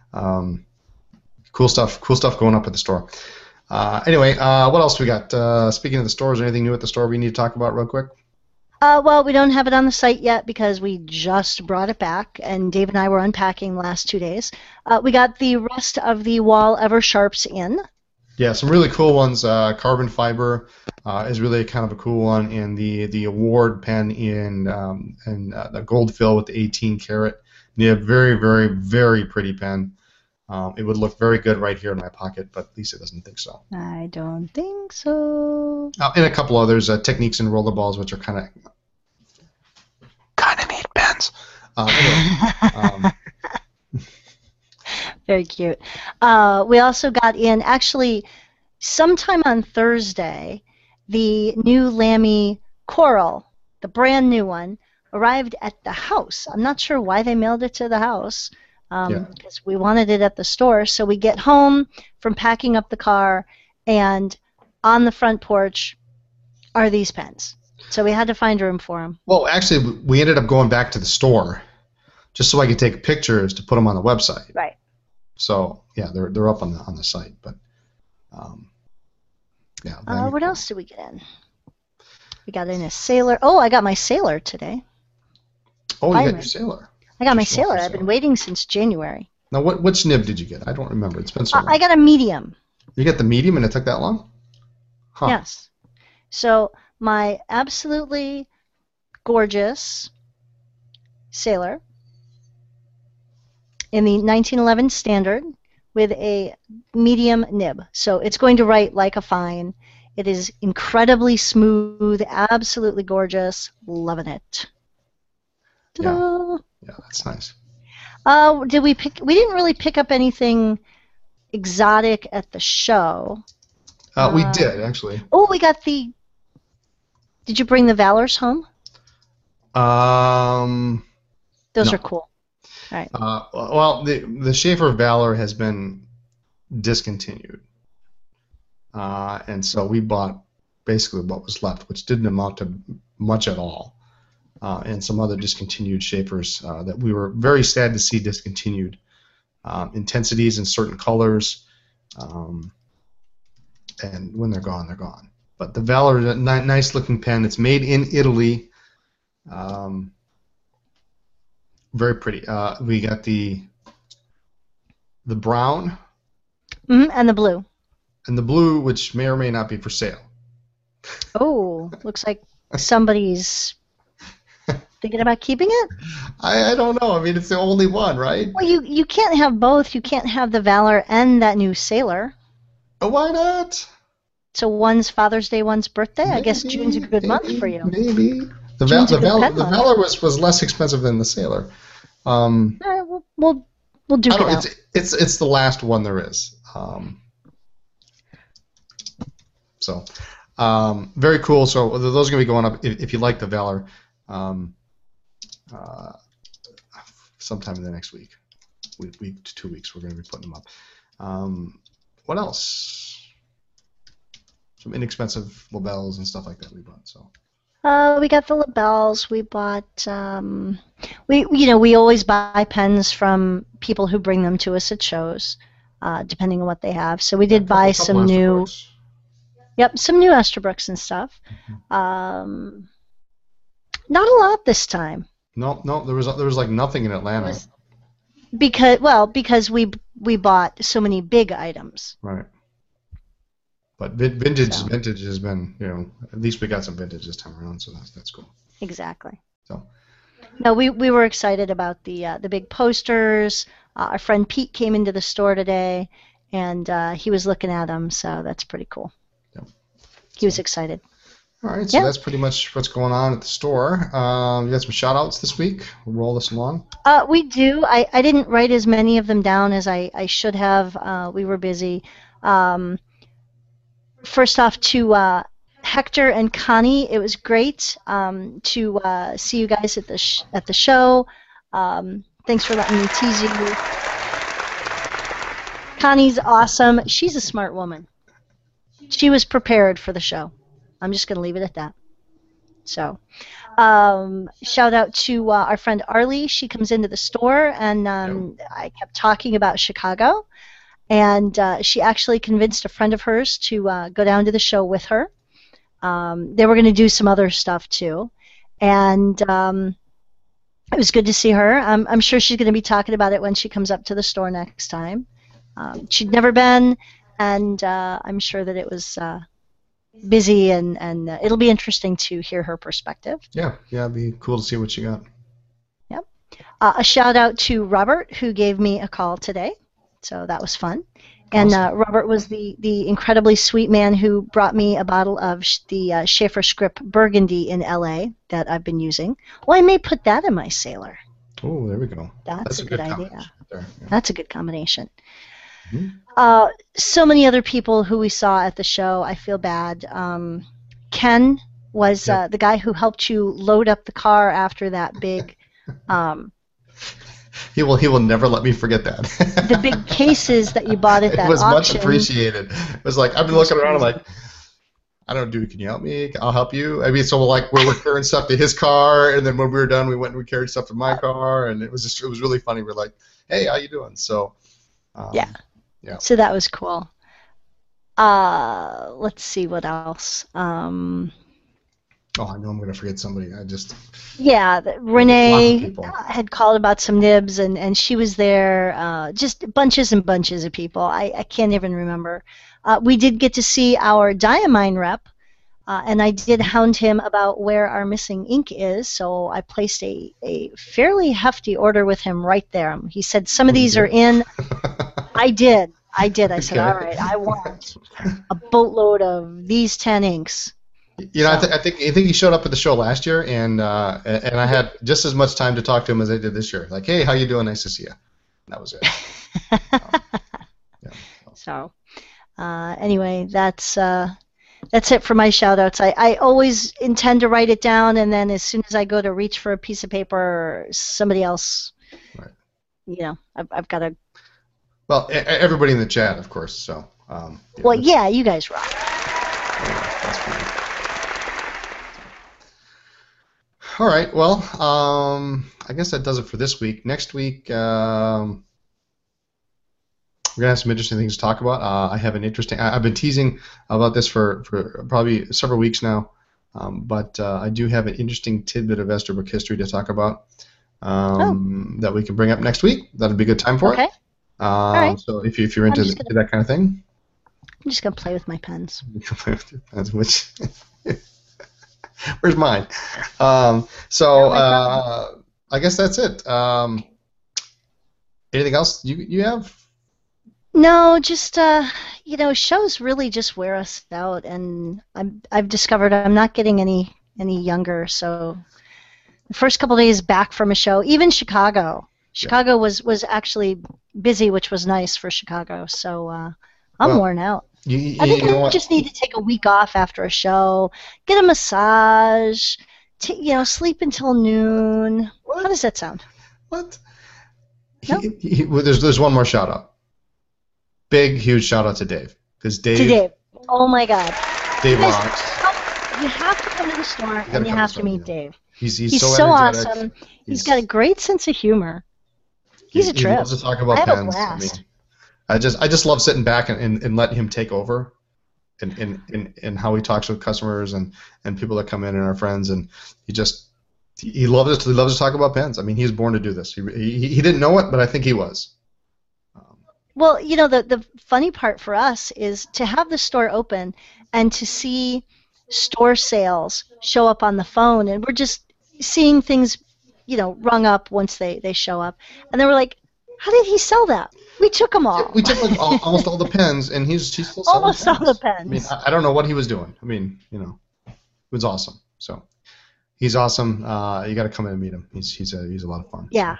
cool stuff going up at the store. Anyway, what else we got? Speaking of the store, is there anything new at the store we need to talk about real quick? Well, we don't have it on the site yet because we just brought it back, and Dave and I were unpacking the last 2 days. We got the rest of the Wahl Eversharps in. Yeah, some really cool ones. Carbon fiber is really kind of a cool one, and the award pen in the gold fill with the 18 karat. Yeah, very, very, very pretty pen. It would look very good right here in my pocket, but Lisa doesn't think so. I don't think so. And a couple others, Techniques and rollerballs, which are kind of neat pens. Anyway, very cute. We also got in, actually, sometime on Thursday, the new Lamy Coral, the brand new one, arrived at the house. I'm not sure why they mailed it to the house. Because we wanted it at the store. So we get home from packing up the car, and on the front porch are these pens. So we had to find room for them. Well, actually, we ended up going back to the store just so I could take pictures to put them on the website. Right. So yeah, they're up on the site, but yeah. What else did we get in? We got in a Sailor. Oh, I got my Sailor today. Oh, you got your Sailor. I got my Sailor. I've been waiting since January. Now, which nib did you get? I don't remember. It's been so long. I got a medium. You got the medium, and it took that long? Huh. Yes. So my absolutely gorgeous sailor in the 1911 standard with a medium nib. So it's going to write like a fine. It is incredibly smooth, absolutely gorgeous. Loving it. Ta-da! Yeah, that's nice. Did we pick? We didn't really pick up anything exotic at the show. We did, actually. Oh, we got the... Did you bring the Valors home? Those are cool. All right. Well, the Schaefer Valor has been discontinued. And so we bought basically what was left, which didn't amount to much at all. And some other discontinued Schaefers that we were very sad to see discontinued. Intensities in certain colors. And when they're gone, they're gone. But the Valor is a nice looking pen. It's made in Italy. Very pretty. We got the brown. And the blue. And the blue, which may or may not be for sale. Oh, looks like somebody's thinking about keeping it? I don't know. I mean, it's the only one, right? Well, you can't have both. You can't have the Valor and that new Sailor. Oh, why not? So one's Father's Day, one's birthday? Maybe, I guess June's a good month for you. Maybe. The Valor was less expensive than the Sailor. All right, we'll duke it out. It's the last one there is. So, very cool. So those are going to be going up if you like the Valor sometime in the next week. Week to 2 weeks, we're going to be putting them up. What else? Some inexpensive labels and stuff like that we bought. So. We got the labels. We bought. We always buy pens from people who bring them to us at shows, depending on what they have. So we did buy some new. Yep, some new Estabrooks and stuff. Mm-hmm. Not a lot this time. No, there was like nothing in Atlanta. Because we bought so many big items. Right. But vintage has been, at least we got some vintage this time around, so that's cool. Exactly. So. No, we were excited about the big posters. Our friend Pete came into the store today, and he was looking at them, so that's pretty cool. Yep. He was excited. All right, so that's pretty much what's going on at the store. You got some shout-outs this week? We'll roll this along. We do. I didn't write as many of them down as I should have. We were busy. First off, to Hector and Connie, it was great to see you guys at the show. Thanks for letting me tease you. Connie's awesome. She's a smart woman. She was prepared for the show. I'm just going to leave it at that. So, shout out to our friend Arlie. She comes into the store, and I kept talking about Chicago. And she actually convinced a friend of hers to go down to the show with her. They were going to do some other stuff too, and it was good to see her. I'm sure she's going to be talking about it when she comes up to the store next time. She'd never been, and I'm sure that it was busy, and it'll be interesting to hear her perspective. Yeah, it'd be cool to see what she got. Yep. A shout out to Robert, who gave me a call today. So that was fun. And Robert was the incredibly sweet man who brought me a bottle of the Schaefer Script Burgundy in LA that I've been using. Well, I may put that in my Sailor. Oh, there we go. That's a good idea. There, yeah. That's a good combination. Mm-hmm. So many other people who we saw at the show. I feel bad. Ken was the guy who helped you load up the car after that big... He will never let me forget that. The big cases that you bought at that auction. It was much appreciated. It was like, I've been looking around, I'm like, I don't know, dude, can you help me? I'll help you. I mean, so like we're carrying stuff to his car, and then when we were done, we went and we carried stuff to my car, and it was really funny. We're like, hey, how you doing? So, yeah. So that was cool. Let's see what else. Oh, I know I'm going to forget somebody. Yeah, Renee had called about some nibs, and she was there. Just bunches and bunches of people. I can't even remember. We did get to see our Diamine rep, And I did hound him about where our missing ink is, so I placed a fairly hefty order with him right there. He said some of these are in. I did. I said, all right, I want a boatload of these 10 inks. I think he showed up at the show last year, and I had just as much time to talk to him as I did this year. Like, hey, how you doing? Nice to see you. And that was it. So, anyway, that's it for my shout-outs. I always intend to write it down, and then as soon as I go to reach for a piece of paper, somebody else, I've got to... Well, everybody in the chat, of course, so... you guys rock. That's fine. All right, well, I guess that does it for this week. Next week... we're going to have some interesting things to talk about. I have an interesting... I've been teasing about this for probably several weeks now, but I do have an interesting tidbit of Esterbrook history to talk about that we can bring up next week. That'll be a good time for it. All right. So if you're into that kind of thing... I'm just going to play with my pens. You can play with your pens, which... Where's mine? I guess that's it. Anything else you have? No, just shows really just wear us out, and I've discovered I'm not getting any younger. So the first couple of days back from a show, even Chicago was actually busy, which was nice for Chicago. So I'm worn out. I think I just need to take a week off after a show, get a massage, sleep until noon. What? How does that sound? What? No? There's one more shout out. Big, huge shout out to Dave. Because Dave. Oh my God. Dave rocks. You have to come to the store and you have to meet Dave. He's so awesome. He's got a great sense of humor. He's a trip. He loves to talk about pens. I just love sitting back and letting him take over, and how he talks with customers and people that come in and our friends, and he loves to talk about pens. I mean, he's born to do this. He didn't know it, but I think he was. Well, the funny part for us is to have the store open and to see store sales show up on the phone, and we're just seeing things, rung up once they show up, and then we're like, how did he sell that? We took them all. We took almost all the pens, and he's still selling almost all the pens. I mean, I don't know what he was doing. I mean, it was awesome. So he's awesome. You got to come in and meet him. He's a lot of fun. Yeah.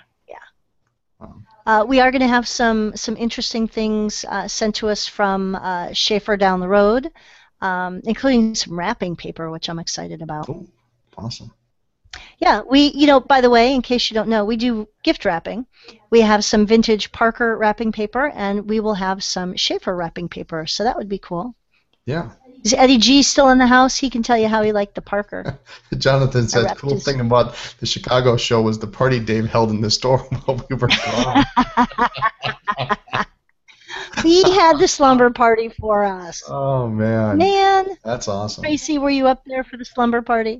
We are going to have some interesting things sent to us from Schaefer down the road, including some wrapping paper, which I'm excited about. Oh, awesome. Yeah, by the way, in case you don't know, we do gift wrapping. We have some vintage Parker wrapping paper, and we will have some Schaefer wrapping paper, so that would be cool. Yeah. Is Eddie G still in the house? He can tell you how he liked the Parker. Jonathan said, cool thing about the Chicago show was the party Dave held in the store while we were gone. He had the slumber party for us. Oh, man. That's awesome. Tracy, were you up there for the slumber party?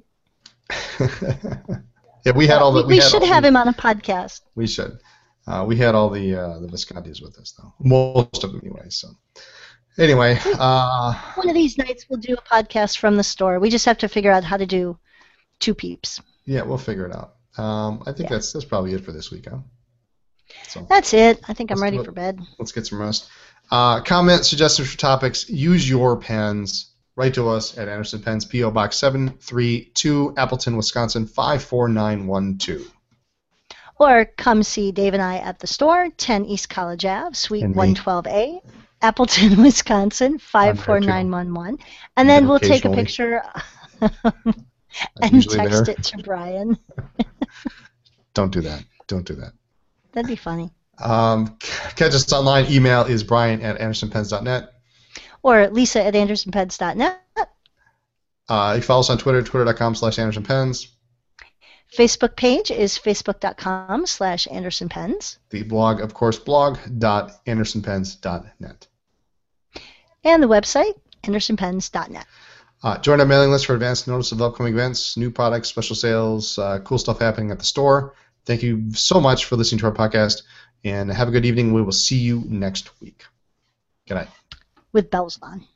Yeah, we had all the. We should have him on a podcast. We should. We had all the Viscontis with us, though. Most of them, anyway. So, anyway, one of these nights we'll do a podcast from the store. We just have to figure out how to do two peeps. Yeah, we'll figure it out. I think that's probably it for this week, huh? So, that's it. I think I'm ready for bed. Let's get some rest. Comments, suggestions for topics. Use your pens. Write to us at Anderson Pens, P.O. Box 732, Appleton, Wisconsin, 54912. Or come see Dave and I at the store, 10 East College Ave, Suite 112A, Appleton, Wisconsin, 54911. And then we'll take a picture and text it to Brian. Don't do that. Don't do that. That'd be funny. Catch us online. Email is brian@andersonpens.net. Or Lisa at andersonpens.net. You can follow us on Twitter, twitter.com/AndersonPens. Facebook page is facebook.com/AndersonPens. The blog, of course, blog.andersonpens.net. And the website, andersonpens.net. Join our mailing list for advance notice of upcoming events, new products, special sales, cool stuff happening at the store. Thank you so much for listening to our podcast, and have a good evening. We will see you next week. Good night. With bells on.